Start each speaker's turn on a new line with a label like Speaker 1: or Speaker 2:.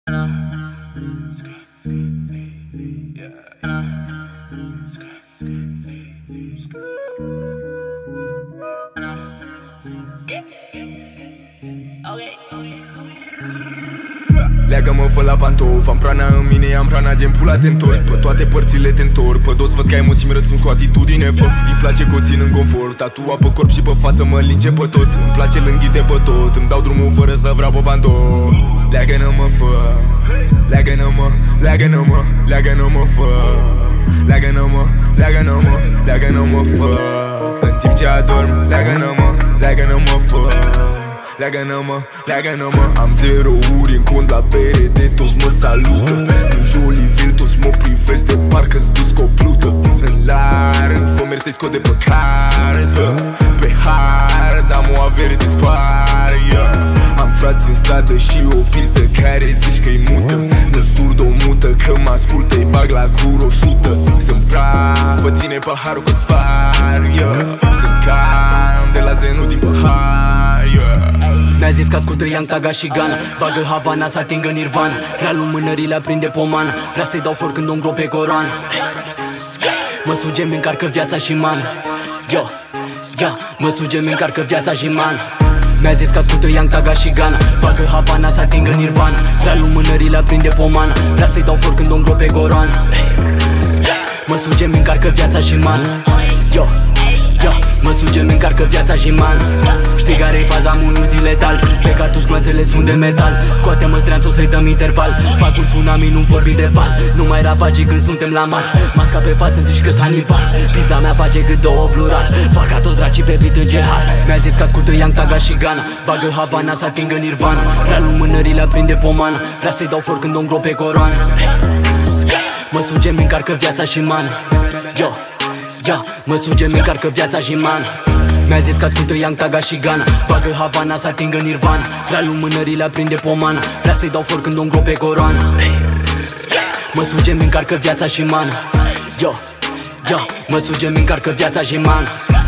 Speaker 1: Leagă-mă, fă la pantof, am prana în mine, am hrana gen pula te întorc. Pe toate părțile te întorc, pe dos văd că ai emoții, mi răspuns cu atitudine, fă. Îi place că o țin în confort, tatua pe corp și pe față mă linge pe tot. Îmi place lânghite pe tot, îmi dau drumul fără să vreau pe bandol. Leagă-mă, fă, leagă-mă, leagă-mă, leagă-mă, fă. Leagă-mă, leagă-mă, leagă-mă, fă. În timp ce adorm, leagă-mă, leagă-mă, fă. Leagă-mă, leagă-mă. Am 0 uri în cont la bere, de toți mă salută. În Joliville toți mă privesc de parcă-s dus cu o plută. În lar, în fomer să-i scot de pe card, pe hard, am o avere dispar, Am frați în stradă și o pistă care zici că-i mută. Nă surd o mută, că mă ascultă-i bag la gură 100. Sunt praf, vă ține paharul că-ți par, Sunt cam de la zenul din pahar,
Speaker 2: Mi-a zis că ascultă Young Thugga și Ghana. Bagă Havana să atingă Nirvana. Vrea lumânările aprinde pomana. Vrea să-i dau for când o îngrop pe coroană. Mă suge, mi încarcă viața și mana. Mă suge, mi încarcă viața și mana. Mi-a zis că ascultă Young Thugga și Ghana. Bagă Havana să atingă Nirvana. Vrea lumânările aprinde pomana. Vrea să-i dau for când o îngrop pe coroană. Mă suge, mi încarcă viața și mana. Mă suge, mi încarcă viața și mana. Știi care-i faza, am un uzi letal. Pe cartuș gloanțele sunt de metal. Scoate-mă streanț, o să-i dăm interval. Fac un tsunami, nu-mi vorbi de val. Nu mai rapagii când suntem la mal. Masca pe față, zici că-s Hannibal. Pizda mea face cât două plural. Fac ca toți dracii pe beat în jehal. Mi-a zis că ascultă Young Thugga și Ghana. Bagă Havana să atingă Nirvana. Vrea lumânările aprinde pomana. Vrea să-i dau for când o îngrop pe coroană. Mă suge, mi încarcă viața și mana. Mă suge, mi încarcă viața și mana. Mi-a zis că ascultă Young Thugga și Ghana. Bagă Havana să atingă Nirvana. Vrea lumânările aprinde pomana. Vrea să-i dau for când o îngrop pe coroană. Mă suge, mi încarcă viața și mana. Mă suge, mi încarcă viața și mana.